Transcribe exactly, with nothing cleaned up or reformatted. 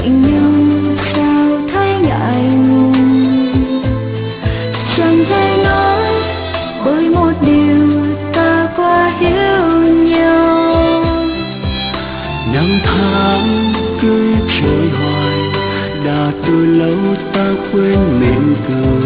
lạnh nhưng sao thấy ngại ngùng, chẳng thể nói bởi một điều ta quá hiểu nhau. Năm tháng cứ trôi hoài, đã từ lâu ta quên mỉm cười.